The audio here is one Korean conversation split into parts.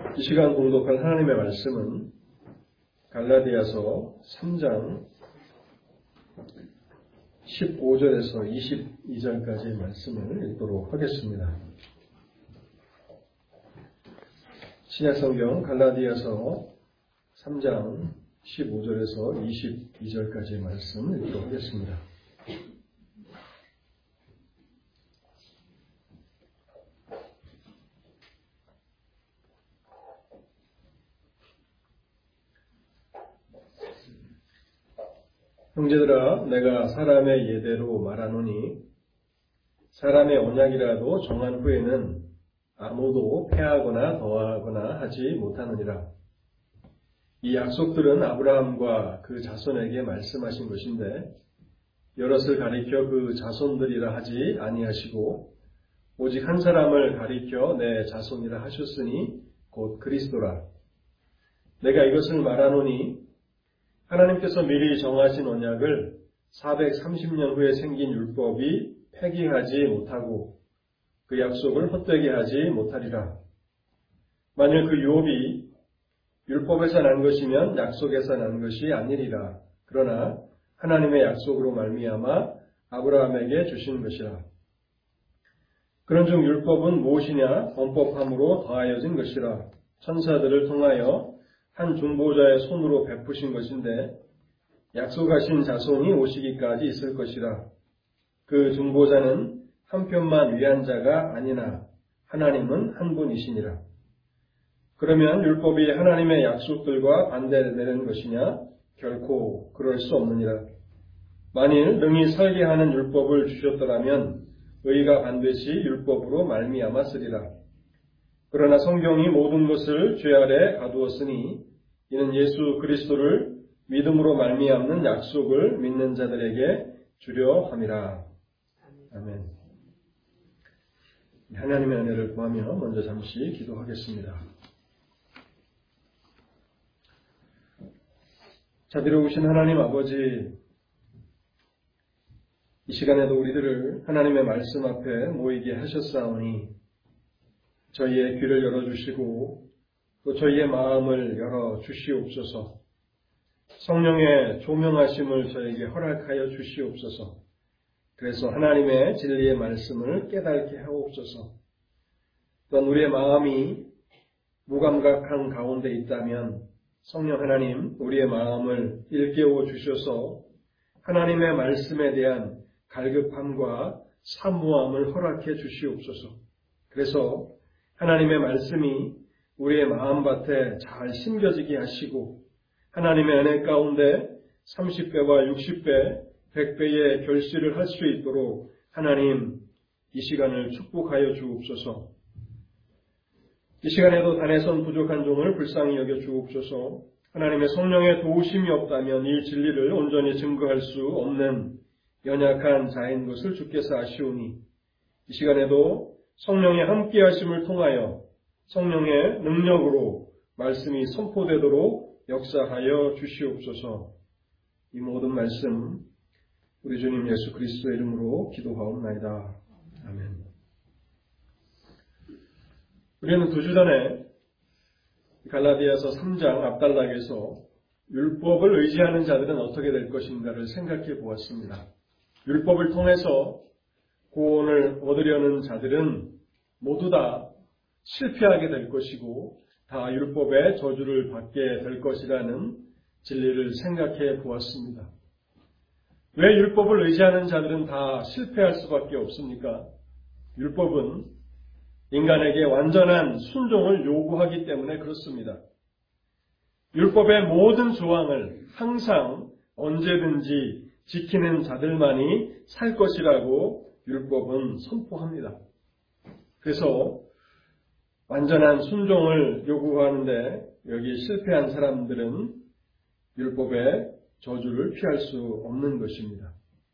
이 시간 공독할 하나님의 말씀은 갈라디아서 3장 15절에서 22절까지의 말씀을 읽도록 하겠습니다. 신약성경 갈라디아서 3장 15절에서 22절까지의 말씀을 읽도록 하겠습니다. 형제들아, 내가 사람의 예대로 말하노니 사람의 언약이라도 정한 후에는 아무도 폐하거나 더하거나 하지 못하느니라. 이 약속들은 아브라함과 그 자손에게 말씀하신 것인데 여럿을 가리켜 그 자손들이라 하지 아니하시고 오직 한 사람을 가리켜 내 자손이라 하셨으니 곧 그리스도라. 내가 이것을 말하노니 하나님께서 미리 정하신 언약을 430년 후에 생긴 율법이 폐기하지 못하고 그 약속을 헛되게 하지 못하리라. 만일 그 유업이 율법에서 난 것이면 약속에서 난 것이 아니리라. 그러나 하나님의 약속으로 말미암아 아브라함에게 주신 것이라. 그런즉 율법은 무엇이냐? 범법함으로 더하여진 것이라. 천사들을 통하여 한 중보자의 손으로 베푸신 것인데 약속하신 자손이 오시기까지 있을 것이라. 그 중보자는 한편만 위한 자가 아니나 하나님은 한 분이시니라. 그러면 율법이 하나님의 약속들과 반대되는 것이냐? 결코 그럴 수 없느니라. 만일 능히 살게 하는 율법을 주셨더라면 의가 반드시 율법으로 말미암았으리라. 그러나 성경이 모든 것을 죄 아래 가두었으니 이는 예수 그리스도를 믿음으로 말미암는 약속을 믿는 자들에게 주려 함이라. 아멘. 하나님의 은혜를 구하며 먼저 잠시 기도하겠습니다. 자비로우신 하나님 아버지, 이 시간에도 우리들을 하나님의 말씀 앞에 모이게 하셨사오니 저희의 귀를 열어주시고 또 저희의 마음을 열어주시옵소서. 성령의 조명하심을 저에게 허락하여 주시옵소서. 그래서 하나님의 진리의 말씀을 깨닫게 하옵소서. 또한 우리의 마음이 무감각한 가운데 있다면 성령 하나님 우리의 마음을 일깨워 주셔서 하나님의 말씀에 대한 갈급함과 사모함을 허락해 주시옵소서. 그래서 하나님의 말씀이 우리의 마음밭에 잘 심겨지게 하시고 하나님의 은혜 가운데 30배와 60배, 100배의 결실을 할 수 있도록 하나님 이 시간을 축복하여 주옵소서. 이 시간에도 단에선 부족한 종을 불쌍히 여겨 주옵소서. 하나님의 성령의 도우심이 없다면 이 진리를 온전히 증거할 수 없는 연약한 자인 것을 주께서 아시오니 이 시간에도 성령의 함께 하심을 통하여 성령의 능력으로 말씀이 선포되도록 역사하여 주시옵소서. 이 모든 말씀 우리 주님 예수 그리스도의 이름으로 기도하옵나이다. 아멘. 우리는 2주 전에 갈라디아서 3장 앞단락에서 율법을 의지하는 자들은 어떻게 될 것인가를 생각해 보았습니다. 율법을 통해서 구원을 얻으려는 자들은 모두 다 실패하게 될 것이고 다 율법의 저주를 받게 될 것이라는 진리를 생각해 보았습니다. 왜 율법을 의지하는 자들은 다 실패할 수밖에 없습니까? 율법은 인간에게 완전한 순종을 요구하기 때문에 그렇습니다. 율법의 모든 조항을 항상 언제든지 지키는 자들만이 살 것이라고 율법은 선포합니다. 그래서 완전한 순종을 요구하는데 여기 실패한 사람들은 율법의 저주를 피할 수 없는 것입니다.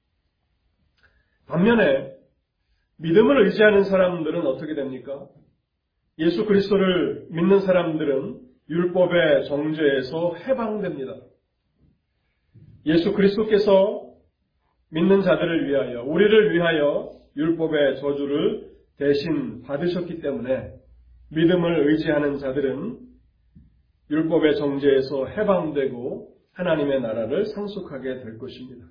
반면에 믿음을 의지하는 사람들은 어떻게 됩니까? 예수 그리스도를 믿는 사람들은 율법의 정죄에서 해방됩니다. 예수 그리스도께서 믿는 자들을 위하여, 우리를 위하여 율법의 저주를 대신 받으셨기 때문에 믿음을 의지하는 자들은 율법의 정죄에서 해방되고 하나님의 나라를 상속하게 될 것입니다.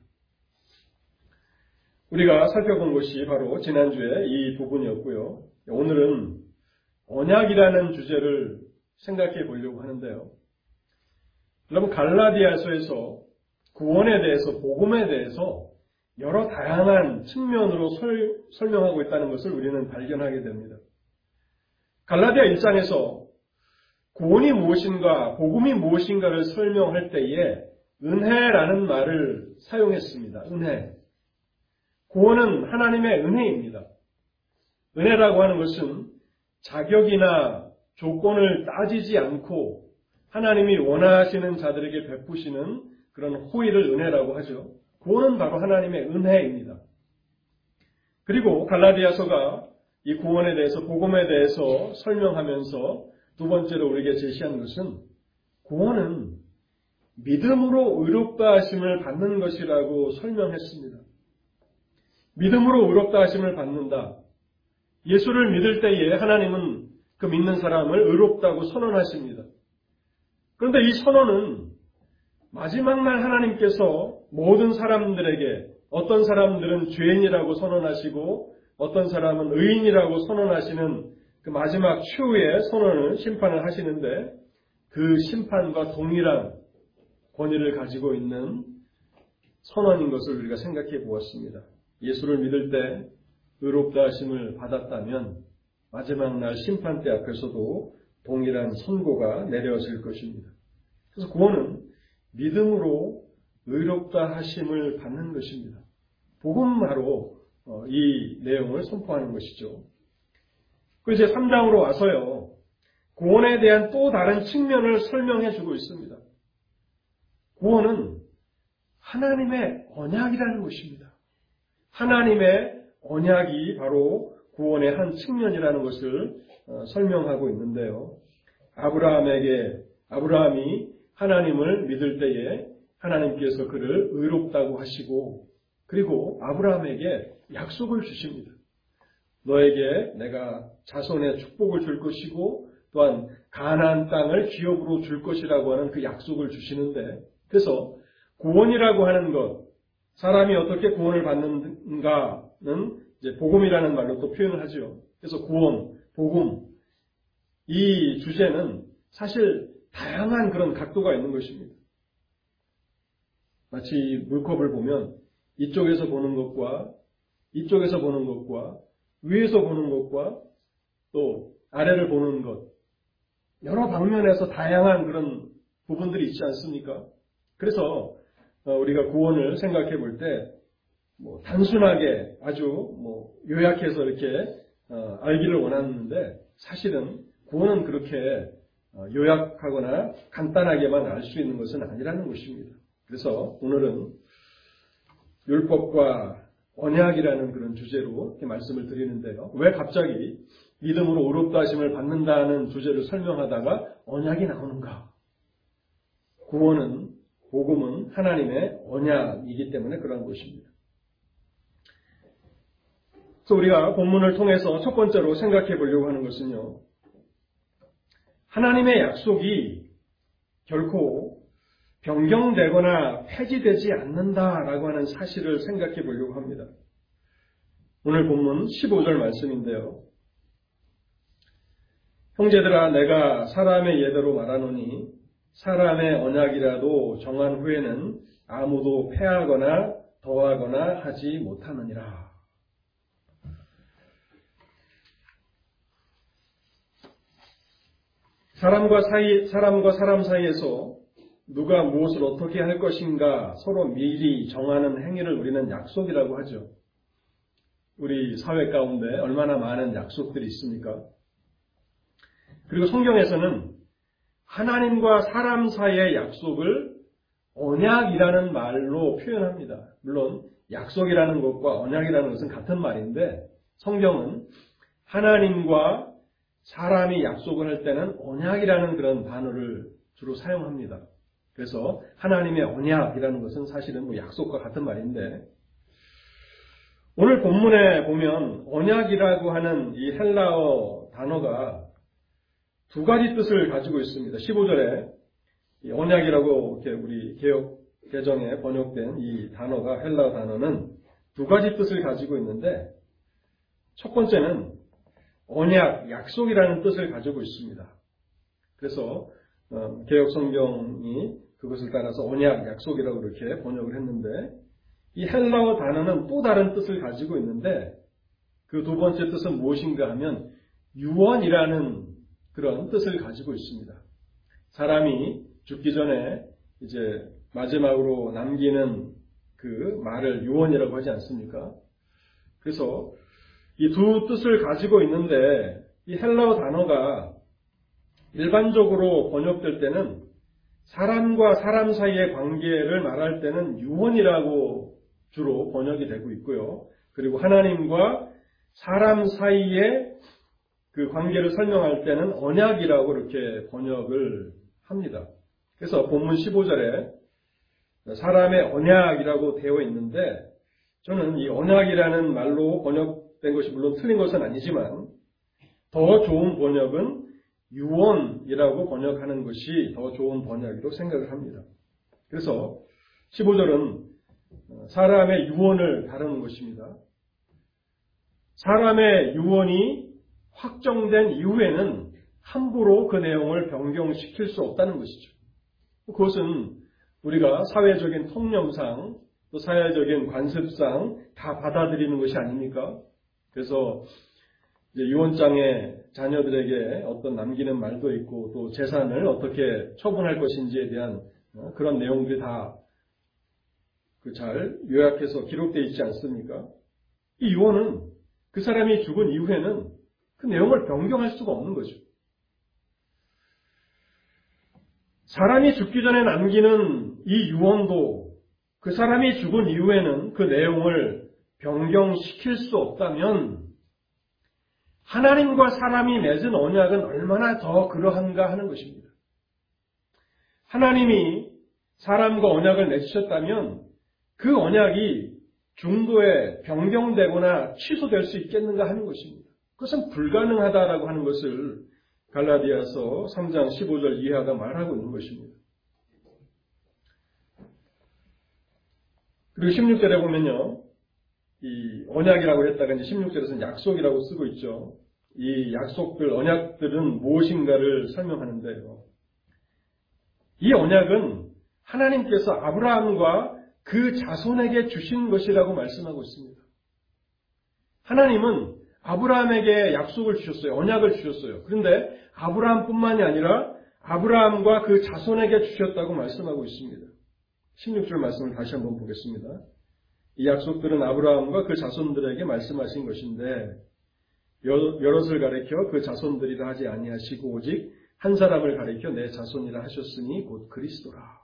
우리가 살펴본 것이 바로 지난주에 이 부분이었고요. 오늘은 언약이라는 주제를 생각해 보려고 하는데요. 여러분, 갈라디아서에서 구원에 대해서, 복음에 대해서 여러 다양한 측면으로 설명하고 있다는 것을 우리는 발견하게 됩니다. 갈라디아 1장에서 구원이 무엇인가, 복음이 무엇인가를 설명할 때에 은혜라는 말을 사용했습니다. 은혜. 구원은 하나님의 은혜입니다. 은혜라고 하는 것은 자격이나 조건을 따지지 않고 하나님이 원하시는 자들에게 베푸시는 그런 호의를 은혜라고 하죠. 구원은 바로 하나님의 은혜입니다. 그리고 갈라디아서가 이 구원에 대해서, 복음에 대해서 설명하면서 두 번째로 우리에게 제시한 것은 구원은 믿음으로 의롭다 하심을 받는 것이라고 설명했습니다. 믿음으로 의롭다 하심을 받는다. 예수를 믿을 때에 하나님은 그 믿는 사람을 의롭다고 선언하십니다. 그런데 이 선언은 마지막 날 하나님께서 모든 사람들에게, 어떤 사람들은 죄인이라고 선언하시고 어떤 사람은 의인이라고 선언하시는 그 마지막 최후의 선언을, 심판을 하시는데 그 심판과 동일한 권위를 가지고 있는 선언인 것을 우리가 생각해 보았습니다. 예수를 믿을 때 의롭다 하심을 받았다면 마지막 날 심판대 앞에서도 동일한 선고가 내려질 것입니다. 그래서 구원은 믿음으로 의롭다 하심을 받는 것입니다. 복음화로 이 내용을 선포하는 것이죠. 그 이제 3장으로 와서요, 구원에 대한 또 다른 측면을 설명해 주고 있습니다. 구원은 하나님의 언약이라는 것입니다. 하나님의 언약이 바로 구원의 한 측면이라는 것을 설명하고 있는데요. 아브라함이 하나님을 믿을 때에 하나님께서 그를 의롭다고 하시고, 그리고 아브라함에게 약속을 주십니다. 너에게 내가 자손의 축복을 줄 것이고 또한 가나안 땅을 기업으로 줄 것이라고 하는 그 약속을 주시는데, 그래서 구원이라고 하는 것, 사람이 어떻게 구원을 받는가는 이제 복음이라는 말로 또 표현을 하죠. 그래서 구원, 복음, 이 주제는 사실 다양한 그런 각도가 있는 것입니다. 마치 물컵을 보면 이쪽에서 보는 것과 이쪽에서 보는 것과 위에서 보는 것과 또 아래를 보는 것, 여러 방면에서 다양한 그런 부분들이 있지 않습니까? 그래서 우리가 구원을 생각해 볼 때 단순하게 아주 요약해서 이렇게 알기를 원하는데, 사실은 구원은 그렇게 요약하거나 간단하게만 알 수 있는 것은 아니라는 것입니다. 그래서 오늘은 율법과 언약이라는 그런 주제로 이렇게 말씀을 드리는데요. 왜 갑자기 믿음으로 의롭다 하심을 받는다는 주제를 설명하다가 언약이 나오는가? 구원은, 복음은 하나님의 언약이기 때문에 그런 것입니다. 그래서 우리가 본문을 통해서 첫 번째로 생각해 보려고 하는 것은요, 하나님의 약속이 결코 변경되거나 폐지되지 않는다라고 하는 사실을 생각해 보려고 합니다. 오늘 본문 15절 말씀인데요. 형제들아, 내가 사람의 예대로 말하노니 사람의 언약이라도 정한 후에는 아무도 폐하거나 더하거나 하지 못하느니라. 사람과 사람 사이에서 누가 무엇을 어떻게 할 것인가 서로 미리 정하는 행위를 우리는 약속이라고 하죠. 우리 사회 가운데 얼마나 많은 약속들이 있습니까? 그리고 성경에서는 하나님과 사람 사이의 약속을 언약이라는 말로 표현합니다. 물론 약속이라는 것과 언약이라는 것은 같은 말인데, 성경은 하나님과 사람이 약속을 할 때는 언약이라는 그런 단어를 주로 사용합니다. 그래서 하나님의 언약이라는 것은 사실은 약속과 같은 말인데, 오늘 본문에 보면 언약이라고 하는 이 헬라어 단어가 두 가지 뜻을 가지고 있습니다. 15절에 언약이라고 이렇게 우리 개역 개정에 번역된 이 단어가 헬라 단어는 두 가지 뜻을 가지고 있는데 첫 번째는 언약, 약속이라는 뜻을 가지고 있습니다. 그래서 개역 성경이 그것을 따라서 언약, 약속이라고 이렇게 번역을 했는데 이 헬라어 단어는 또 다른 뜻을 가지고 있는데 그 두 번째 뜻은 무엇인가 하면 유언이라는 그런 뜻을 가지고 있습니다. 사람이 죽기 전에 이제 마지막으로 남기는 그 말을 유언이라고 하지 않습니까? 그래서 이 두 뜻을 가지고 있는데 이 헬라어 단어가 일반적으로 번역될 때는 사람과 사람 사이의 관계를 말할 때는 유언이라고 주로 번역이 되고 있고요. 그리고 하나님과 사람 사이의 그 관계를 설명할 때는 언약이라고 이렇게 번역을 합니다. 그래서 본문 15절에 사람의 언약이라고 되어 있는데 저는 이 언약이라는 말로 번역된 것이 물론 틀린 것은 아니지만 더 좋은 번역은 유언이라고 번역하는 것이 더 좋은 번역이라고 생각을 합니다. 그래서 15절은 사람의 유언을 다루는 것입니다. 사람의 유언이 확정된 이후에는 함부로 그 내용을 변경시킬 수 없다는 것이죠. 그것은 우리가 사회적인 통념상 또 사회적인 관습상 다 받아들이는 것이 아닙니까? 그래서 이제 유언장에 자녀들에게 어떤 남기는 말도 있고 또 재산을 어떻게 처분할 것인지에 대한 그런 내용들이 다 잘 요약해서 기록되어 있지 않습니까? 이 유언은 그 사람이 죽은 이후에는 그 내용을 변경할 수가 없는 거죠. 사람이 죽기 전에 남기는 이 유언도 그 사람이 죽은 이후에는 그 내용을 변경시킬 수 없다면 하나님과 사람이 맺은 언약은 얼마나 더 그러한가 하는 것입니다. 하나님이 사람과 언약을 맺으셨다면 그 언약이 중도에 변경되거나 취소될 수 있겠는가 하는 것입니다. 그것은 불가능하다라고 하는 것을 갈라디아서 3장 15절 이하가 말하고 있는 것입니다. 그리고 16절에 보면요. 이 언약이라고 했다가 이제 16절에서는 약속이라고 쓰고 있죠. 이 약속들, 언약들은 무엇인가를 설명하는데요. 이 언약은 하나님께서 아브라함과 그 자손에게 주신 것이라고 말씀하고 있습니다. 하나님은 아브라함에게 약속을 주셨어요. 언약을 주셨어요. 그런데 아브라함뿐만이 아니라 아브라함과 그 자손에게 주셨다고 말씀하고 있습니다. 16절 말씀을 다시 한번 보겠습니다. 이 약속들은 아브라함과 그 자손들에게 말씀하신 것인데 여럿을 가리켜 그 자손들이라 하지 아니하시고 오직 한 사람을 가리켜 내 자손이라 하셨으니 곧 그리스도라.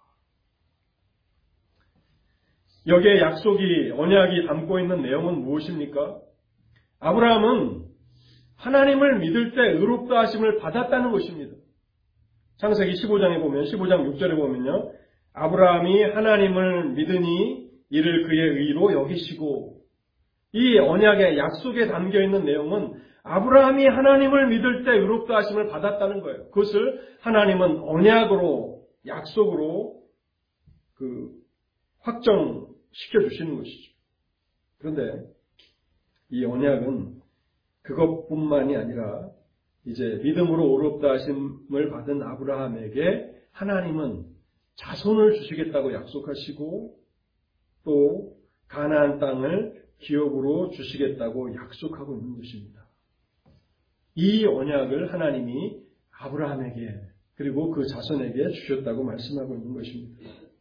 여기에 약속이 언약이 담고 있는 내용은 무엇입니까? 아브라함은 하나님을 믿을 때 의롭다 하심을 받았다는 것입니다. 창세기 15장에 보면 15장 6절에 보면요. 아브라함이 하나님을 믿으니 이를 그의 의로 여기시고 이 언약의 약속에 담겨있는 내용은 아브라함이 하나님을 믿을 때 의롭다 하심을 받았다는 거예요. 그것을 하나님은 언약으로 약속으로 확정시켜 주시는 것이죠. 그런데 이 언약은 그것뿐만이 아니라 이제 믿음으로 의롭다 하심을 받은 아브라함에게 하나님은 자손을 주시겠다고 약속하시고 또 가나안 땅을 기업으로 주시겠다고 약속하고 있는 것입니다. 이 언약을 하나님이 아브라함에게 그리고 그 자손에게 주셨다고 말씀하고 있는 것입니다.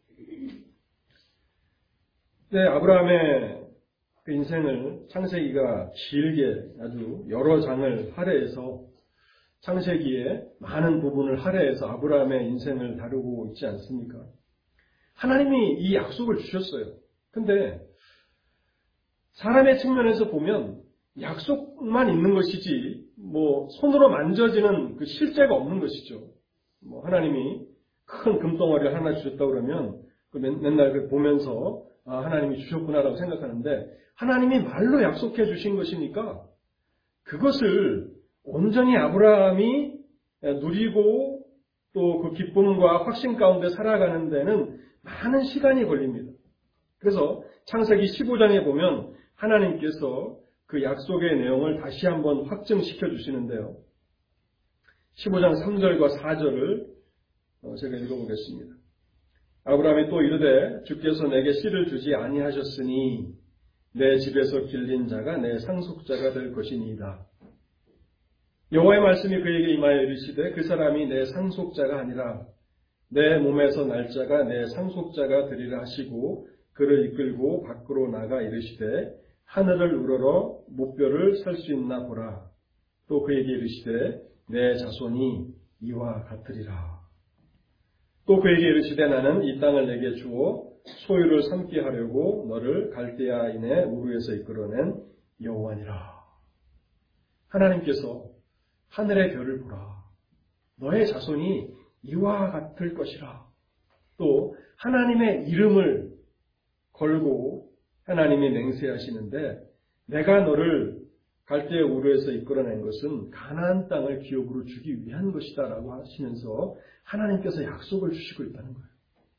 네, 아브라함의 그 인생을 창세기가 길게 아주 여러 장을 할애해서 창세기의 많은 부분을 할애해서 아브라함의 인생을 다루고 있지 않습니까? 하나님이 이 약속을 주셨어요. 근데 사람의 측면에서 보면 약속만 있는 것이지 손으로 만져지는 그 실제가 없는 것이죠. 하나님이 큰 금덩어리를 하나 주셨다 그러면 맨날 보면서 하나님이 주셨구나라고 생각하는데 하나님이 말로 약속해 주신 것이니까 그것을 온전히 아브라함이 누리고 또 그 기쁨과 확신 가운데 살아가는 데는 많은 시간이 걸립니다. 그래서 창세기 15장에 보면 하나님께서 그 약속의 내용을 다시 한번 확증시켜 주시는데요. 15장 3절과 4절을 제가 읽어보겠습니다. 아브라함이 또 이르되 주께서 내게 씨를 주지 아니하셨으니 내 집에서 길린 자가 내 상속자가 될 것이니이다. 여호와의 말씀이 그에게 임하여 이르시되 그 사람이 내 상속자가 아니라 내 몸에서 날 자가 내 상속자가 되리라 하시고 그를 이끌고 밖으로 나가 이르시되 하늘을 우러러 무뼈를 살 수 있나 보라. 또 그에게 이르시되 내 자손이 이와 같으리라. 또 그에게 이르시되 나는 이 땅을 내게 주어 소유를 삼게 하려고 너를 갈대아인의 우르에서 이끌어낸 여호와니라. 하나님께서 하늘의 별을 보라. 너의 자손이 이와 같을 것이라. 또 하나님의 이름을 걸고 하나님이 맹세하시는데 내가 너를 갈대아 우르에서 이끌어낸 것은 가나안 땅을 기업으로 주기 위한 것이다 라고 하시면서 하나님께서 약속을 주시고 있다는 거예요.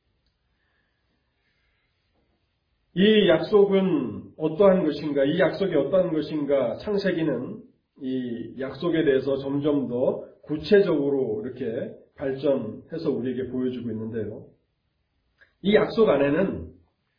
이 약속은 어떠한 것인가? 이 약속이 어떠한 것인가? 창세기는 이 약속에 대해서 점점 더 구체적으로 이렇게 발전해서 우리에게 보여주고 있는데요. 이 약속 안에는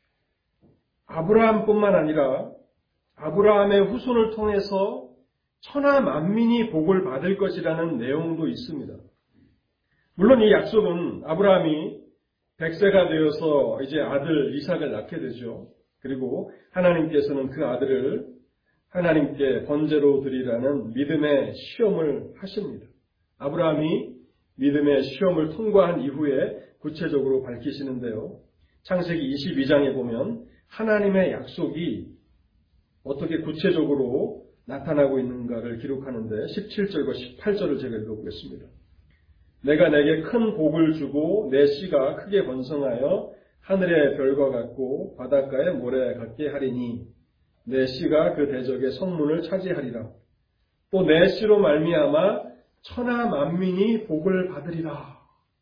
아브라함뿐만 아니라 아브라함의 후손을 통해서 천하 만민이 복을 받을 것이라는 내용도 있습니다. 물론 이 약속은 아브라함이 100세가 되어서 이제 아들 이삭을 낳게 되죠. 그리고 하나님께서는 그 아들을 하나님께 번제로 드리라는 믿음의 시험을 하십니다. 아브라함이 믿음의 시험을 통과한 이후에 구체적으로 밝히시는데요. 창세기 22장에 보면 하나님의 약속이 어떻게 구체적으로 나타나고 있는가를 기록하는데 17절과 18절을 제가 읽어보겠습니다. 내가 내게 큰 복을 주고 내 씨가 크게 번성하여 하늘의 별과 같고 바닷가의 모래 같게 하리니 내 씨가 그 대적의 성문을 차지하리라. 또 내 씨로 말미암아 천하 만민이 복을 받으리라.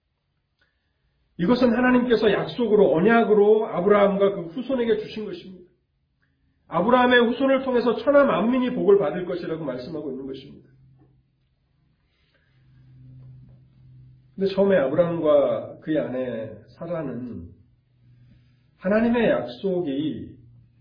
이것은 하나님께서 약속으로 언약으로 아브라함과 그 후손에게 주신 것입니다. 아브라함의 후손을 통해서 천하 만민이 복을 받을 것이라고 말씀하고 있는 것입니다. 근데 처음에 아브라함과 그의 아내 사라는 하나님의 약속이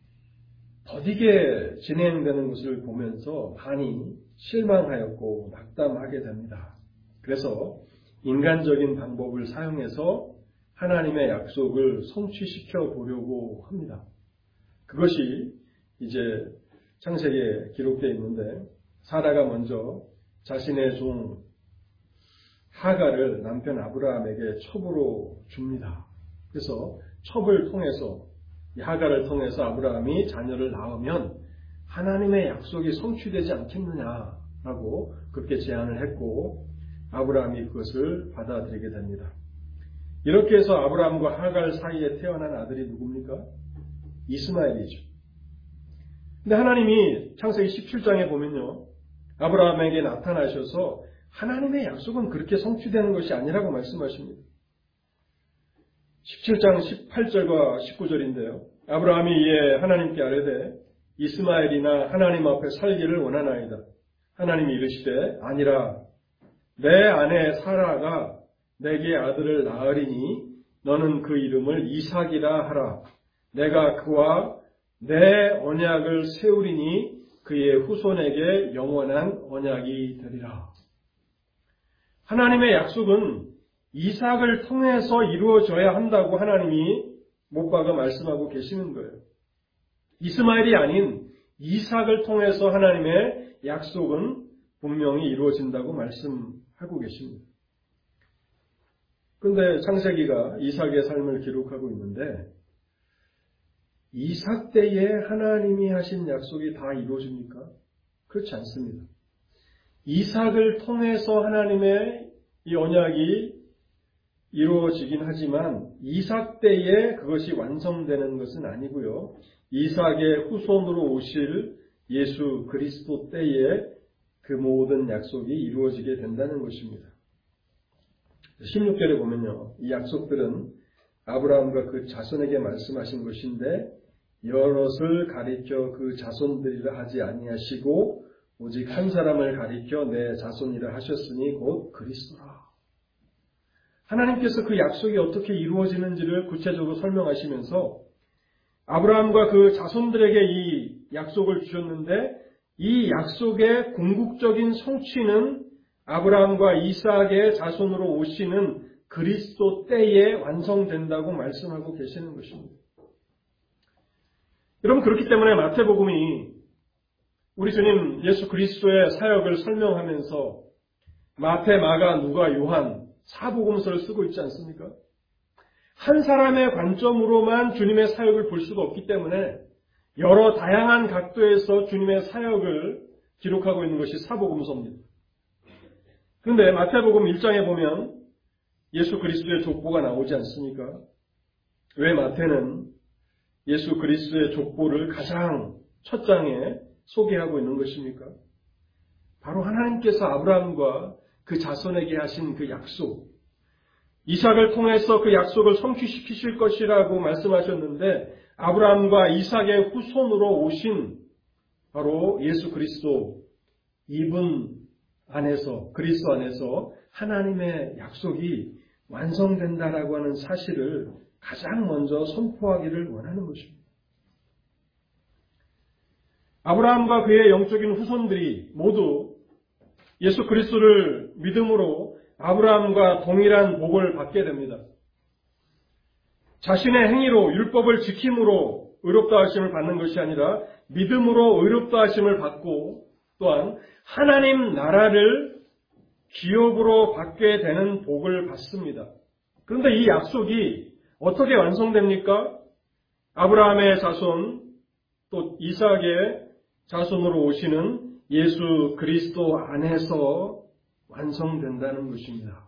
더디게 진행되는 것을 보면서 많이 실망하였고 낙담하게 됩니다. 그래서 인간적인 방법을 사용해서 하나님의 약속을 성취시켜 보려고 합니다. 그것이 이제 창세기에 기록되어 있는데 사라가 먼저 자신의 종 하갈을 남편 아브라함에게 첩으로 줍니다. 그래서 첩을 통해서 이 하갈을 통해서 아브라함이 자녀를 낳으면 하나님의 약속이 성취되지 않겠느냐라고 그렇게 제안을 했고 아브라함이 그것을 받아들이게 됩니다. 이렇게 해서 아브라함과 하갈 사이에 태어난 아들이 누굽니까? 이스마엘이죠. 근데 하나님이 창세기 17장에 보면요. 아브라함에게 나타나셔서 하나님의 약속은 그렇게 성취되는 것이 아니라고 말씀하십니다. 17장 18절과 19절인데요. 아브라함이 이에 하나님께 아뢰되 이스마엘이나 하나님 앞에 살기를 원하나이다. 하나님이 이르시되 아니라 내 아내 사라가 내게 아들을 낳으리니 너는 그 이름을 이삭이라 하라. 내가 그와 내 언약을 세우리니 그의 후손에게 영원한 언약이 되리라. 하나님의 약속은 이삭을 통해서 이루어져야 한다고 하나님이 못 박아 말씀하고 계시는 거예요. 이스마엘이 아닌 이삭을 통해서 하나님의 약속은 분명히 이루어진다고 말씀하고 계십니다. 그런데 창세기가 이삭의 삶을 기록하고 있는데 이삭 때에 하나님이 하신 약속이 다 이루어집니까? 그렇지 않습니다. 이삭을 통해서 하나님의 이 언약이 이루어지긴 하지만 이삭 때에 그것이 완성되는 것은 아니고요. 이삭의 후손으로 오실 예수 그리스도 때에 그 모든 약속이 이루어지게 된다는 것입니다. 16절에 보면요. 이 약속들은 아브라함과 그 자손에게 말씀하신 것인데 여럿을 가리켜 그 자손들이라 하지 아니하시고 오직 한 사람을 가리켜 내 자손이라 하셨으니 곧 그리스도라. 하나님께서 그 약속이 어떻게 이루어지는지를 구체적으로 설명하시면서 아브라함과 그 자손들에게 이 약속을 주셨는데 이 약속의 궁극적인 성취는 아브라함과 이삭의 자손으로 오시는 그리스도 때에 완성된다고 말씀하고 계시는 것입니다. 여러분, 그렇기 때문에 마태복음이 우리 주님 예수 그리스도의 사역을 설명하면서 마태, 마가, 누가, 요한 사복음서를 쓰고 있지 않습니까? 한 사람의 관점으로만 주님의 사역을 볼 수가 없기 때문에 여러 다양한 각도에서 주님의 사역을 기록하고 있는 것이 사복음서입니다. 그런데 마태복음 1장에 보면 예수 그리스도의 족보가 나오지 않습니까? 왜 마태는 예수 그리스도의 족보를 가장 첫 장에 소개하고 있는 것입니까? 바로 하나님께서 아브라함과 그 자손에게 하신 그 약속, 이삭을 통해서 그 약속을 성취시키실 것이라고 말씀하셨는데 아브라함과 이삭의 후손으로 오신 바로 예수 그리스도, 이분 안에서, 그리스도 안에서 하나님의 약속이 완성된다라고 하는 사실을 가장 먼저 선포하기를 원하는 것입니다. 아브라함과 그의 영적인 후손들이 모두 예수 그리스도를 믿음으로 아브라함과 동일한 복을 받게 됩니다. 자신의 행위로 율법을 지킴으로 의롭다 하심을 받는 것이 아니라 믿음으로 의롭다 하심을 받고 또한 하나님 나라를 기업으로 받게 되는 복을 받습니다. 그런데 이 약속이 어떻게 완성됩니까? 아브라함의 자손 또 이삭의 자손으로 오시는 예수 그리스도 안에서 완성된다는 것입니다.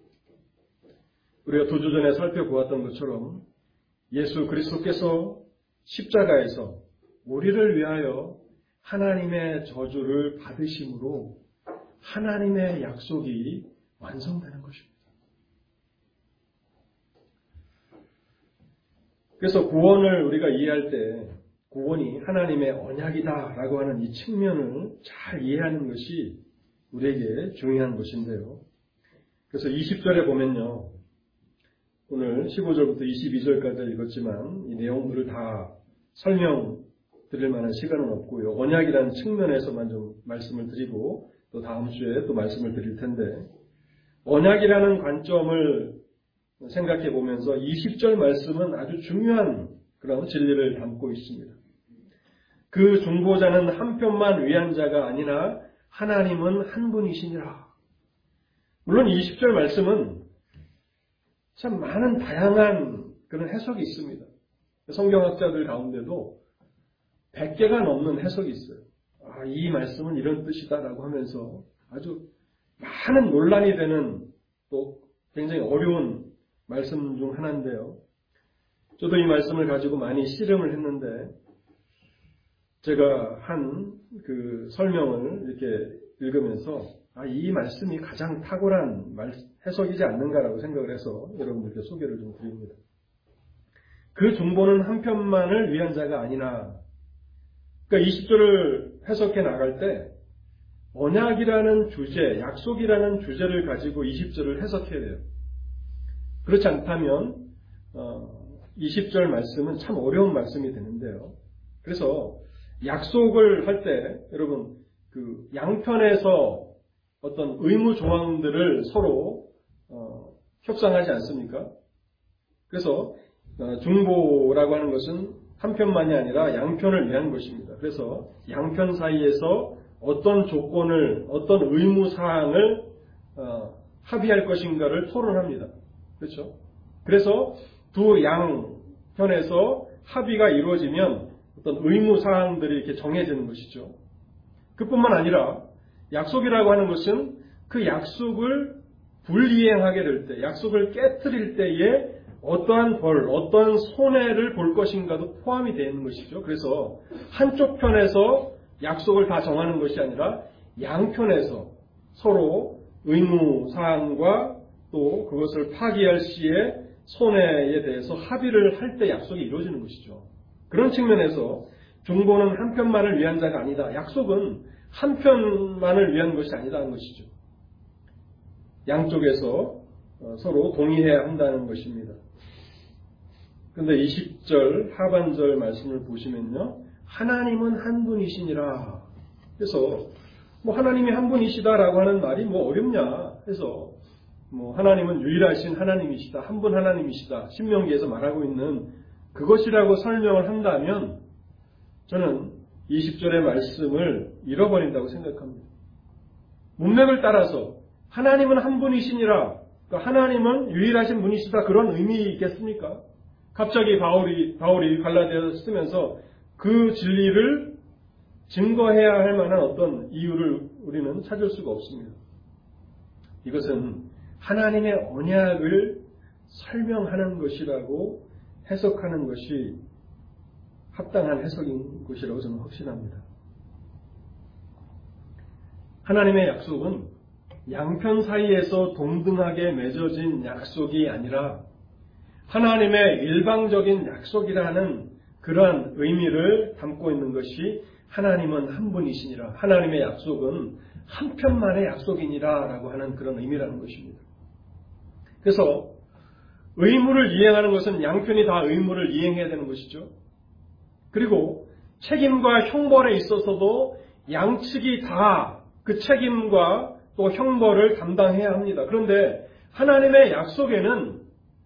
우리가 2주 전에 살펴보았던 것처럼 예수 그리스도께서 십자가에서 우리를 위하여 하나님의 저주를 받으심으로 하나님의 약속이 완성되는 것입니다. 그래서 구원을 우리가 이해할 때 구원이 하나님의 언약이다라고 하는 이 측면을 잘 이해하는 것이 우리에게 중요한 것인데요. 그래서 20절에 보면요. 오늘 15절부터 22절까지 읽었지만 이 내용들을 다 설명드릴 만한 시간은 없고요. 언약이라는 측면에서만 좀 말씀을 드리고 또 다음 주에 또 말씀을 드릴 텐데 언약이라는 관점을 생각해 보면서 20절 말씀은 아주 중요한 그런 진리를 담고 있습니다. 그 중보자는 한편만 위한 자가 아니나 하나님은 한 분이시니라. 물론 20절 말씀은 참 많은 다양한 그런 해석이 있습니다. 성경학자들 가운데도 100개가 넘는 해석이 있어요. 이 말씀은 이런 뜻이다라고 하면서 아주 많은 논란이 되는 또 굉장히 어려운 말씀 중 하나인데요. 저도 이 말씀을 가지고 많이 씨름을 했는데 제가 한 그 설명을 이렇게 읽으면서 이 말씀이 가장 탁월한 해석이지 않는가라고 생각을 해서 여러분들께 소개를 좀 드립니다. 그 중보는 한편만을 위한 자가 아니나 그러니까 20절을 해석해 나갈 때 언약이라는 주제, 약속이라는 주제를 가지고 20절을 해석해야 돼요. 그렇지 않다면 20절 말씀은 참 어려운 말씀이 되는데요. 그래서 약속을 할 때 여러분 그 양편에서 어떤 의무 조항들을 서로 협상하지 않습니까? 그래서 중보라고 하는 것은 한편만이 아니라 양편을 위한 것입니다. 그래서 양편 사이에서 어떤 조건을, 어떤 의무 사항을 합의할 것인가를 토론합니다. 그렇죠? 그래서 두 양편에서 합의가 이루어지면 어떤 의무 사항들이 이렇게 정해지는 것이죠. 그뿐만 아니라 약속이라고 하는 것은 그 약속을 불이행하게 될 때, 약속을 깨트릴 때에 어떠한 벌, 어떠한 손해를 볼 것인가도 포함이 되어 있는 것이죠. 그래서 한쪽 편에서 약속을 다 정하는 것이 아니라 양편에서 서로 의무 사항과 또 그것을 파기할 시에 손해에 대해서 합의를 할 때 약속이 이루어지는 것이죠. 그런 측면에서 중보는 한편만을 위한 자가 아니다. 약속은 한편만을 위한 것이 아니다는 것이죠. 양쪽에서 서로 동의해야 한다는 것입니다. 그런데 20절 하반절 말씀을 보시면요. 하나님은 한 분이시니라. 그래서 하나님이 한 분이시다라고 하는 말이 어렵냐 해서 하나님은 유일하신 하나님이시다. 한 분 하나님이시다. 신명기에서 말하고 있는 그것이라고 설명을 한다면 저는 20절의 말씀을 잃어버린다고 생각합니다. 문맥을 따라서 하나님은 한 분이시니라. 그러니까 하나님은 유일하신 분이시다. 그런 의미겠습니까? 갑자기 바울이 갈라디아서 쓰면서 그 진리를 증거해야 할 만한 어떤 이유를 우리는 찾을 수가 없습니다. 이것은 하나님의 언약을 설명하는 것이라고 해석하는 것이 합당한 해석인 것이라고 저는 확신합니다. 하나님의 약속은 양편 사이에서 동등하게 맺어진 약속이 아니라 하나님의 일방적인 약속이라는 그러한 의미를 담고 있는 것이 하나님은 한 분이시니라. 하나님의 약속은 한편만의 약속이니라 라고 하는 그런 의미라는 것입니다. 그래서 의무를 이행하는 것은 양편이 다 의무를 이행해야 되는 것이죠. 그리고 책임과 형벌에 있어서도 양측이 다 그 책임과 또 형벌을 담당해야 합니다. 그런데 하나님의 약속에는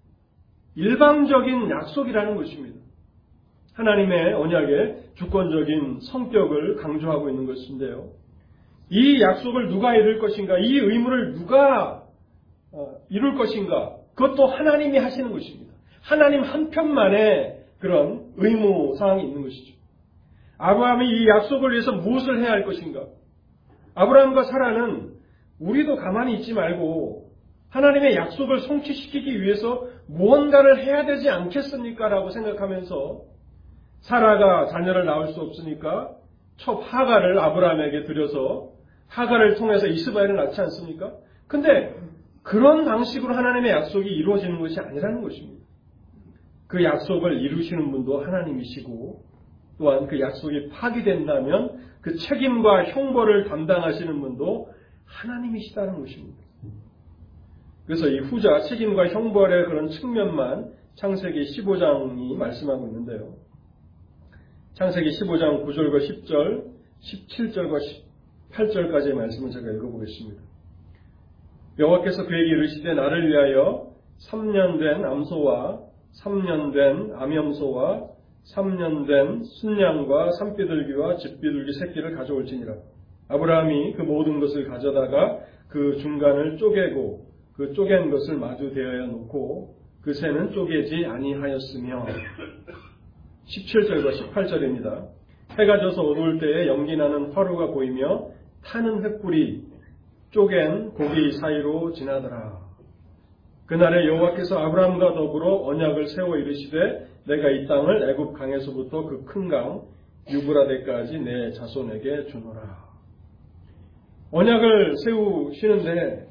일방적인 약속이라는 것입니다. 하나님의 언약의 주권적인 성격을 강조하고 있는 것인데요. 이 약속을 누가 이룰 것인가? 이 의무를 누가 이룰 것인가? 그것도 하나님이 하시는 것입니다. 하나님 한편만의 그런 의무사항이 있는 것이죠. 아브라함이 이 약속을 위해서 무엇을 해야 할 것인가? 아브라함과 사라는 우리도 가만히 있지 말고 하나님의 약속을 성취시키기 위해서 무언가를 해야 되지 않겠습니까? 라고 생각하면서 사라가 자녀를 낳을 수 없으니까 첩 하갈을 아브라함에게 드려서 하갈을 통해서 이스마엘을 낳지 않습니까? 근데 그런 방식으로 하나님의 약속이 이루어지는 것이 아니라는 것입니다. 그 약속을 이루시는 분도 하나님이시고 또한 그 약속이 파기된다면 그 책임과 형벌을 담당하시는 분도 하나님이시다는 것입니다. 그래서 이 후자 책임과 형벌의 그런 측면만 창세기 15장이 말씀하고 있는데요. 창세기 15장 9절과 10절, 17절과 18절까지의 말씀을 제가 읽어보겠습니다. 여호와께서 그에게 이르시되 나를 위하여 3년 된 암소와 3년 된 암염소와 3년 된 순양과 산비둘기와 집비둘기 새끼를 가져올지니라. 아브라함이 그 모든 것을 가져다가 그 중간을 쪼개고 그 쪼갠 것을 마주 대하여 놓고 그 새는 쪼개지 아니하였으며 17절과 18절입니다. 해가 져서 어두울 때에 연기나는 화루가 보이며 타는 횃불이 쪼갠 고기 사이로 지나더라. 그날에 여호와께서 아브라함과 더불어 언약을 세워 이르시되 내가 이 땅을 애굽 강에서부터 그 큰 강 유브라데까지 내 자손에게 주노라. 언약을 세우시는데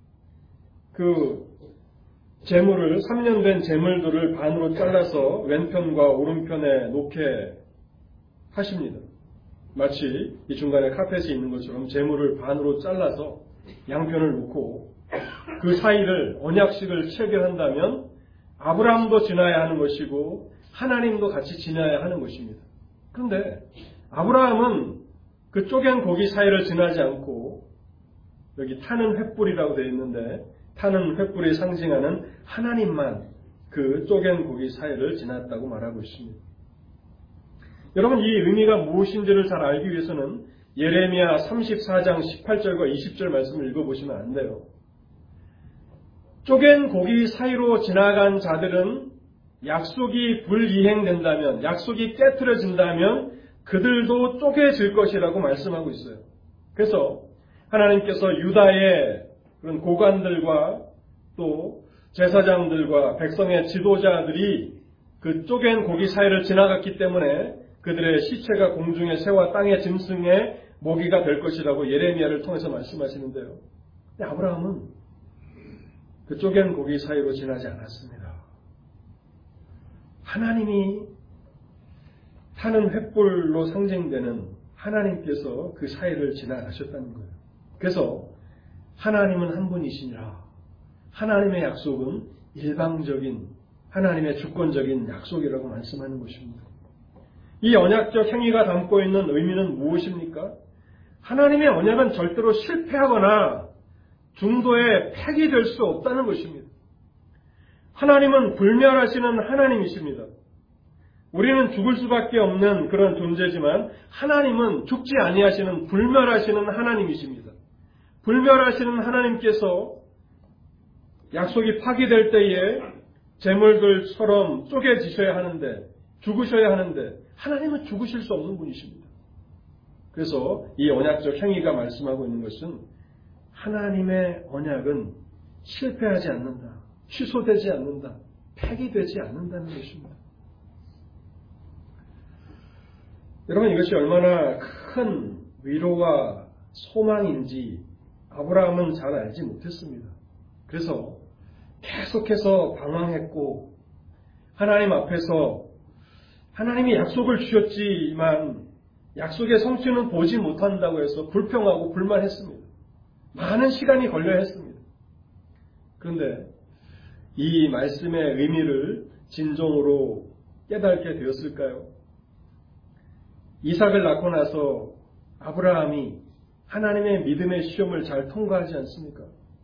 그 재물을 3년 된 재물들을 반으로 잘라서 왼편과 오른편에 놓게 하십니다. 마치 이 중간에 카펫이 있는 것처럼 재물을 반으로 잘라서 양편을 놓고 그 사이를 언약식을 체결한다면 아브라함도 지나야 하는 것이고 하나님도 같이 지나야 하는 것입니다. 그런데 아브라함은 그 쪼갠 고기 사이를 지나지 않고 여기 타는 횃불이라고 되어 있는데 타는 횃불이 상징하는 하나님만 그 쪼갠 고기 사이를 지났다고 말하고 있습니다. 여러분 이 의미가 무엇인지를 잘 알기 위해서는 예레미야 34장 18절과 20절 말씀을 읽어보시면 안 돼요. 쪼갠 고기 사이로 지나간 자들은 약속이 불이행된다면, 약속이 깨트려진다면 그들도 쪼개질 것이라고 말씀하고 있어요. 그래서 하나님께서 유다의 그런 고관들과 또 제사장들과 백성의 지도자들이 그 쪼갠 고기 사이를 지나갔기 때문에 그들의 시체가 공중의 새와 땅의 짐승의 모기가 될 것이라고 예레미야를 통해서 말씀하시는데요. 아브라함은 그 쪼갠 고기 사이로 지나지 않았습니다. 하나님이 타는 횃불로 상징되는 하나님께서 그 사이를 지나가셨다는 거예요. 그래서 하나님은 한 분이시니라. 하나님의 약속은 일방적인 하나님의 주권적인 약속이라고 말씀하는 것입니다. 이 언약적 행위가 담고 있는 의미는 무엇입니까? 하나님의 언약은 절대로 실패하거나 중도에 폐기될 수 없다는 것입니다. 하나님은 불멸하시는 하나님이십니다. 우리는 죽을 수밖에 없는 그런 존재지만 하나님은 죽지 아니하시는 불멸하시는 하나님이십니다. 불멸하시는 하나님께서 약속이 파기될 때에 재물들처럼 쪼개지셔야 하는데, 죽으셔야 하는데 하나님은 죽으실 수 없는 분이십니다. 그래서 이 언약적 행위가 말씀하고 있는 것은 하나님의 언약은 실패하지 않는다, 취소되지 않는다, 폐기되지 않는다는 것입니다. 여러분, 이것이 얼마나 큰 위로와 소망인지 아브라함은 잘 알지 못했습니다. 그래서 계속해서 방황했고 하나님 앞에서 하나님이 약속을 주셨지만 약속의 성취는 보지 못한다고 해서 불평하고 불만했습니다. 많은 시간이 걸려야 했습니다. 그런데 이 말씀의 의미를 진정으로 깨닫게 되었을까요? 이삭을 낳고 나서 아브라함이 하나님의 믿음의 시험을 잘 통과하지 않습니까?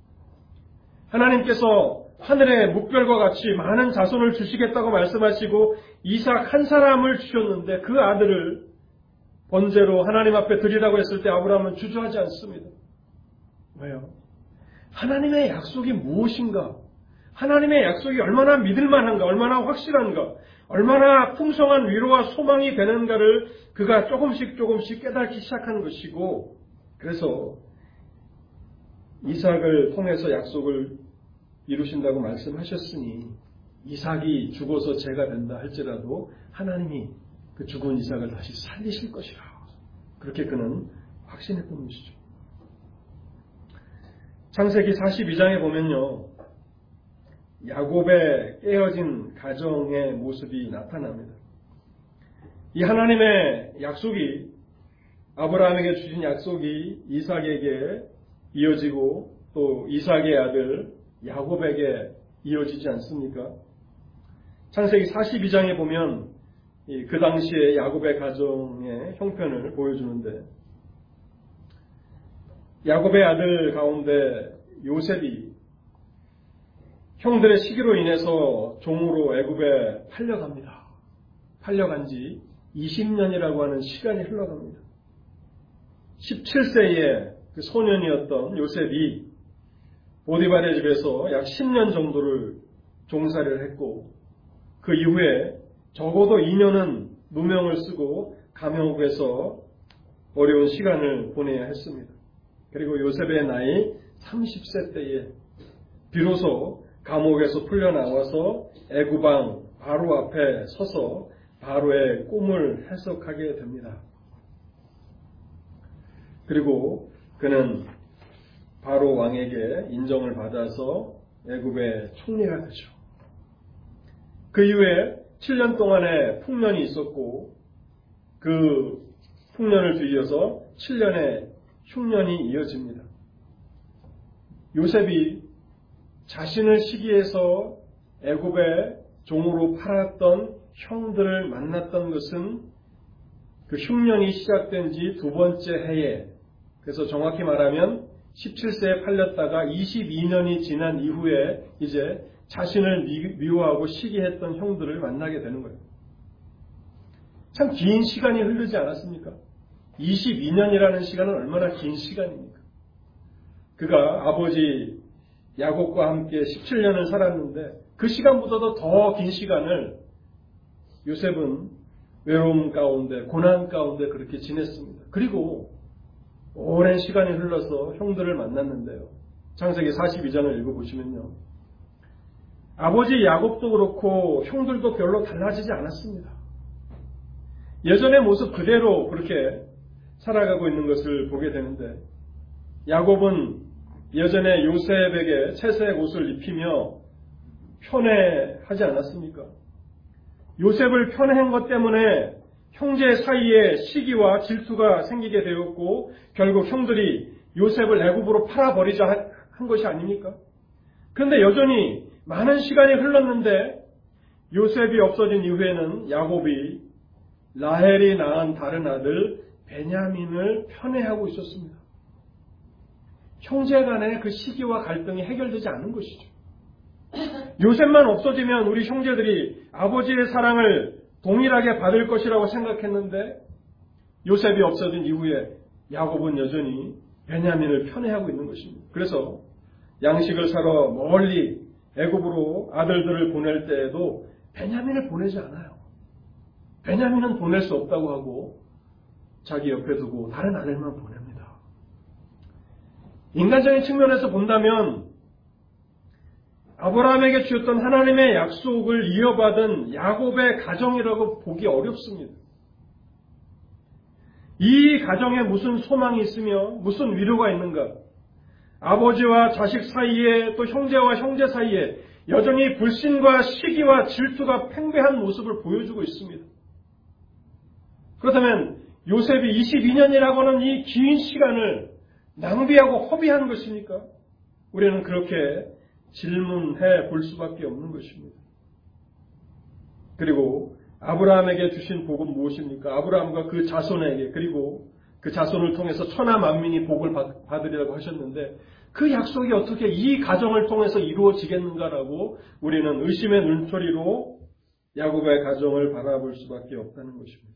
하나님께서 하늘의 묵별과 같이 많은 자손을 주시겠다고 말씀하시고 이삭 한 사람을 주셨는데 그 아들을 번제로 하나님 앞에 드리라고 했을 때 아브라함은 주저하지 않습니다. 왜요? 하나님의 약속이 무엇인가? 하나님의 약속이 얼마나 믿을만한가? 얼마나 확실한가? 얼마나 풍성한 위로와 소망이 되는가를 그가 조금씩 깨닫기 시작한 것이고, 그래서 이삭을 통해서 약속을 이루신다고 말씀하셨으니 이삭이 죽어서 죄가 된다 할지라도 하나님이 그 죽은 이삭을 다시 살리실 것이라, 그렇게 그는 확신했던 것이죠. 창세기 42장에 보면요, 야곱의 깨어진 가정의 모습이 나타납니다. 이 하나님의 약속이, 아브라함에게 주신 약속이 이삭에게 이어지고 또 이삭의 아들 야곱에게 이어지지 않습니까? 창세기 42장에 보면 그 당시에 야곱의 가정의 형편을 보여주는데, 야곱의 아들 가운데 요셉이 형들의 시기로 인해서 종으로 애굽에 팔려갑니다. 팔려간 지 20년이라고 하는 시간이 흘러갑니다. 17세의 그 소년이었던 요셉이 보디발의 집에서 약 10년 정도를 종살이를 했고, 그 이후에 적어도 2년은 누명을 쓰고 감옥에서 어려운 시간을 보내야 했습니다. 그리고 요셉의 나이 30세 때에 비로소 감옥에서 풀려나와서 애굽왕 바로 앞에 서서 바로의 꿈을 해석하게 됩니다. 그리고 그는 바로 왕에게 인정을 받아서 애굽의 총리가 되죠. 그 이후에 7년 동안의 풍년이 있었고, 그 풍년을 뒤이어서 7년의 흉년이 이어집니다. 요셉이 자신을 시기해서 애굽의 종으로 팔았던 형들을 만났던 것은 그 흉년이 시작된 지 두 번째 해에, 그래서 정확히 말하면 17세에 팔렸다가 22년이 지난 이후에 이제 자신을 미워하고 시기했던 형들을 만나게 되는 거예요. 참 긴 시간이 흐르지 않았습니까? 22년이라는 시간은 얼마나 긴 시간입니까? 그가 아버지 야곱과 함께 17년을 살았는데 그 시간보다도 더 긴 시간을 요셉은 외로움 가운데, 고난 가운데 그렇게 지냈습니다. 그리고 오랜 시간이 흘러서 형들을 만났는데요, 창세기 42장을 읽어보시면요, 아버지 야곱도 그렇고 형들도 별로 달라지지 않았습니다. 예전의 모습 그대로 그렇게 살아가고 있는 것을 보게 되는데, 야곱은 예전에 요셉에게 채색 옷을 입히며 편애하지 않았습니까? 요셉을 편애한 것 때문에 형제 사이에 시기와 질투가 생기게 되었고 결국 형들이 요셉을 애굽으로 팔아버리자 한 것이 아닙니까? 그런데 여전히 많은 시간이 흘렀는데 요셉이 없어진 이후에는 야곱이 라헬이 낳은 다른 아들 베냐민을 편애하고 있었습니다. 형제 간의 그 시기와 갈등이 해결되지 않은 것이죠. 요셉만 없어지면 우리 형제들이 아버지의 사랑을 동일하게 받을 것이라고 생각했는데 요셉이 없어진 이후에 야곱은 여전히 베냐민을 편애하고 있는 것입니다. 그래서 양식을 사러 멀리 애굽으로 아들들을 보낼 때에도 베냐민을 보내지 않아요. 베냐민은 보낼 수 없다고 하고 자기 옆에 두고 다른 아들만 보냅니다. 인간적인 측면에서 본다면 아브라함에게 주었던 하나님의 약속을 이어받은 야곱의 가정이라고 보기 어렵습니다. 이 가정에 무슨 소망이 있으며 무슨 위로가 있는가? 아버지와 자식 사이에 또 형제와 형제 사이에 여전히 불신과 시기와 질투가 팽배한 모습을 보여주고 있습니다. 그렇다면 요셉이 22년이라고 하는 이 긴 시간을 낭비하고 허비한 것입니까? 우리는 그렇게 질문해 볼 수밖에 없는 것입니다. 그리고 아브라함에게 주신 복은 무엇입니까? 아브라함과 그 자손에게 그리고 그 자손을 통해서 천하 만민이 복을 받으리라고 하셨는데 그 약속이 어떻게 이 가정을 통해서 이루어지겠는가라고 우리는 의심의 눈초리로 야곱의 가정을 바라볼 수밖에 없다는 것입니다.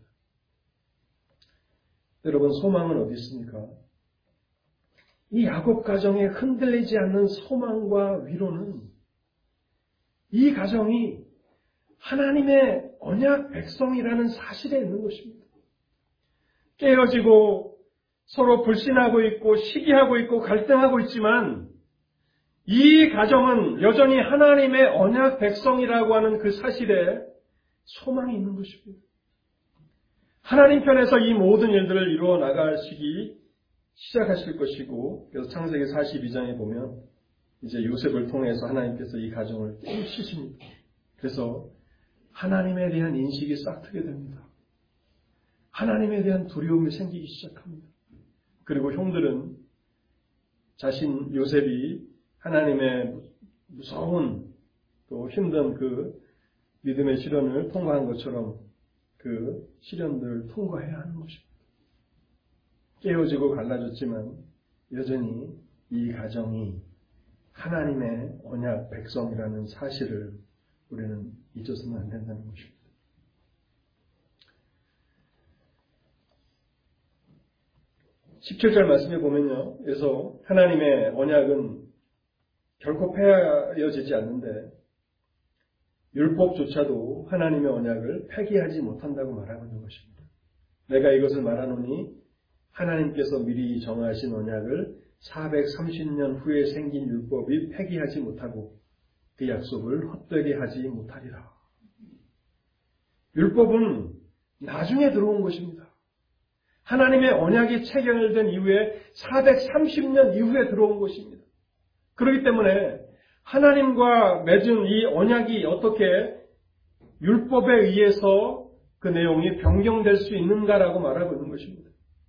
여러분, 소망은 어디 있습니까? 이 야곱 가정에 흔들리지 않는 소망과 위로는 이 가정이 하나님의 언약 백성이라는 사실에 있는 것입니다. 깨어지고 서로 불신하고 있고 시기하고 있고 갈등하고 있지만 이 가정은 여전히 하나님의 언약 백성이라고 하는 그 사실에 소망이 있는 것입니다. 하나님 편에서 이 모든 일들을 이루어 나가시기 시작하실 것이고 그래서 창세기 42장에 보면 이제 요셉을 통해서 하나님께서 이 가정을 깨우치십니다. 그래서 하나님에 대한 인식이 싹트게 됩니다. 하나님에 대한 두려움이 생기기 시작합니다. 그리고 형들은 자신 요셉이 하나님의 무서운 또 힘든 그 믿음의 시련을 통과한 것처럼 그 시련들을 통과해야 하는 것입니다. 깨어지고 갈라졌지만 여전히 이 가정이 하나님의 언약 백성이라는 사실을 우리는 잊어서는 안 된다는 것입니다. (17절) 말씀에 보면요. 그래서 하나님의 언약은 결코 폐하여지지 않는데 율법조차도 하나님의 언약을 폐기하지 못한다고 말하고 있는 것입니다. 내가 이것을 말하노니 하나님께서 미리 정하신 언약을 430년 후에 생긴 율법이 폐기하지 못하고 그 약속을 헛되게 하지 못하리라. 율법은 나중에 들어온 것입니다. 하나님의 언약이 체결된 이후에 430년 이후에 들어온 것입니다. 그렇기 때문에 하나님과 맺은 이 언약이 어떻게 율법에 의해서 그 내용이 변경될 수 있는가라고 말하고 있는 것입니다.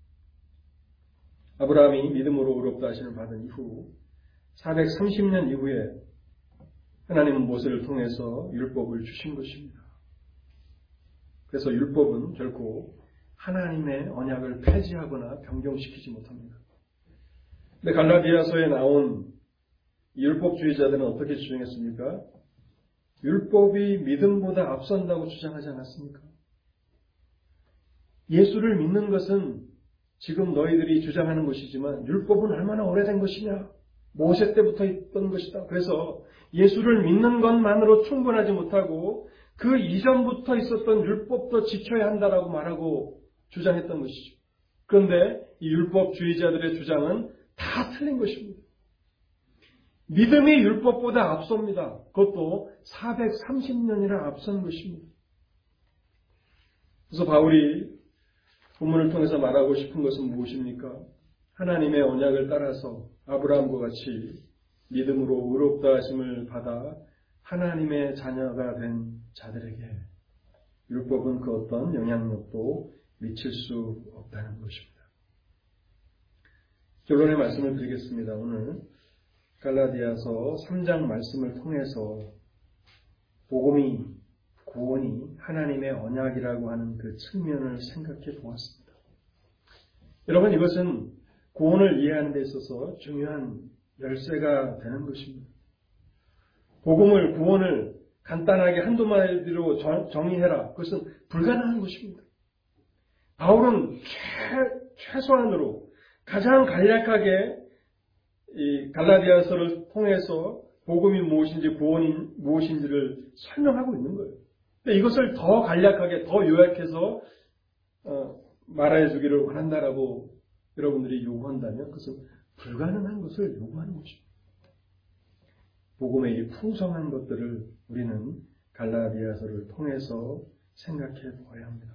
아브라함이 믿음으로 의롭다 하심을 받은 이후 430년 이후에 하나님은 모세를 통해서 율법을 주신 것입니다. 그래서 율법은 결코 하나님의 언약을 폐지하거나 변경시키지 못합니다. 근데 갈라디아서에 나온 율법주의자들은 어떻게 주장했습니까? 율법이 믿음보다 앞선다고 주장하지 않았습니까? 예수를 믿는 것은 지금 너희들이 주장하는 것이지만 율법은 얼마나 오래된 것이냐? 모세 때부터 있던 것이다. 그래서 예수를 믿는 것만으로 충분하지 못하고 그 이전부터 있었던 율법도 지켜야 한다라고 말하고 주장했던 것이죠. 그런데 이 율법주의자들의 주장은 다 틀린 것입니다. 믿음이 율법보다 앞섭니다. 그것도 430년이나 앞선 것입니다. 그래서 바울이 본문을 통해서 말하고 싶은 것은 무엇입니까? 하나님의 언약을 따라서 아브라함과 같이 믿음으로 의롭다 하심을 받아 하나님의 자녀가 된 자들에게 율법은 그 어떤 영향력도 미칠 수 없다는 것입니다. 결론의 말씀을 드리겠습니다. 오늘 갈라디아서 3장 말씀을 통해서 복음이, 구원이 하나님의 언약이라고 하는 그 측면을 생각해 보았습니다. 여러분, 이것은 구원을 이해하는 데 있어서 중요한 열쇠가 되는 것입니다. 복음을, 구원을 간단하게 한두 마디로 정의해라. 그것은 불가능한 것입니다. 바울은 최소한으로 가장 간략하게 이 갈라디아서를 통해서 복음이 무엇인지 구원이 무엇인지를 설명하고 있는 거예요. 근데 이것을 더 간략하게 더 요약해서 말해 주기를 원한다라고 여러분들이 요구한다면 그것은 불가능한 것을 요구하는 것입니다. 복음의 이 풍성한 것들을 우리는 갈라디아서를 통해서 생각해 보아야 합니다.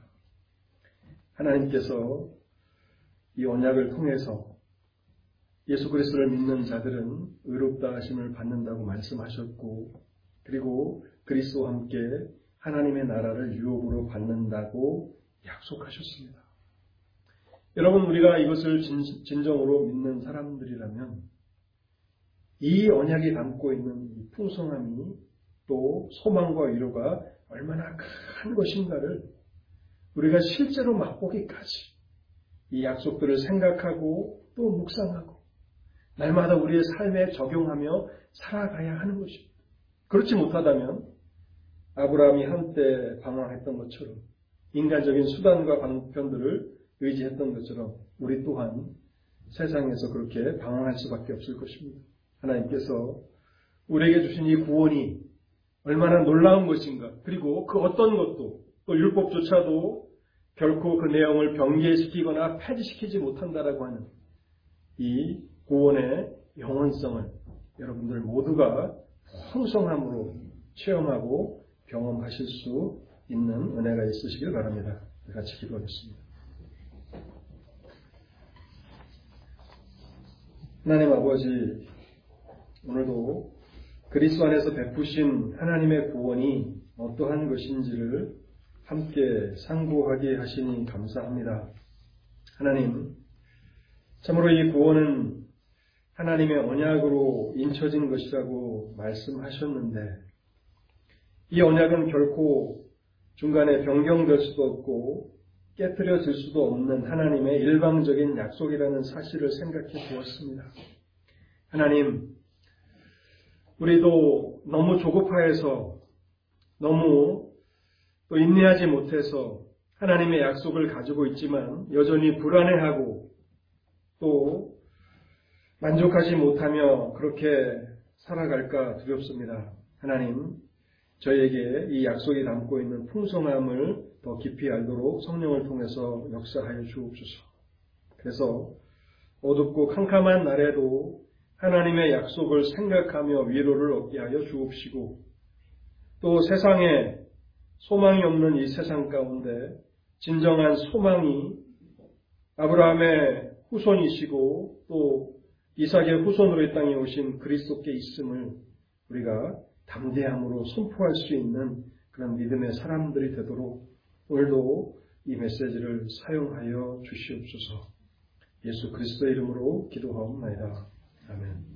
하나님께서 이 언약을 통해서 예수 그리스도를 믿는 자들은 의롭다 하심을 받는다고 말씀하셨고, 그리고 그리스도와 함께 하나님의 나라를 유업으로 받는다고 약속하셨습니다. 여러분, 우리가 이것을 진정으로 믿는 사람들이라면 이 언약이 담고 있는 이 풍성함이 또 소망과 위로가 얼마나 큰 것인가를 우리가 실제로 맛보기까지 이 약속들을 생각하고 또 묵상하고 날마다 우리의 삶에 적용하며 살아가야 하는 것입니다. 그렇지 못하다면 아브라함이 한때 방황했던 것처럼 인간적인 수단과 방편들을 의지했던 것처럼 우리 또한 세상에서 그렇게 방황할 수밖에 없을 것입니다. 하나님께서 우리에게 주신 이 구원이 얼마나 놀라운 것인가, 그리고 그 어떤 것도 또 율법조차도 결코 그 내용을 변개시키거나 폐지시키지 못한다라고 하는 이 구원의 영원성을 여러분들 모두가 풍성함으로 체험하고 경험하실 수 있는 은혜가 있으시길 바랍니다. 같이 기도하겠습니다. 하나님 아버지, 오늘도 그리스도 안에서 베푸신 하나님의 구원이 어떠한 것인지를 함께 상고하게 하시니 감사합니다. 하나님, 참으로 이 구원은 하나님의 언약으로 인쳐진 것이라고 말씀하셨는데 이 언약은 결코 중간에 변경될 수도 없고 깨트려질 수도 없는 하나님의 일방적인 약속이라는 사실을 생각해 보았습니다. 하나님, 우리도 너무 조급하여서 너무 또 인내하지 못해서 하나님의 약속을 가지고 있지만 여전히 불안해하고 또 만족하지 못하며 그렇게 살아갈까 두렵습니다. 하나님, 저희에게 이 약속이 담고 있는 풍성함을 더 깊이 알도록 성령을 통해서 역사하여 주옵소서. 그래서 어둡고 캄캄한 날에도 하나님의 약속을 생각하며 위로를 얻게 하여 주옵시고, 또 세상에 소망이 없는 이 세상 가운데 진정한 소망이 아브라함의 후손이시고 또 이삭의 후손으로 이 땅에 오신 그리스도께 있음을 우리가 담대함으로 선포할 수 있는 그런 믿음의 사람들이 되도록 오늘도 이 메시지를 사용하여 주시옵소서. 예수 그리스도의 이름으로 기도하옵나이다. 아멘.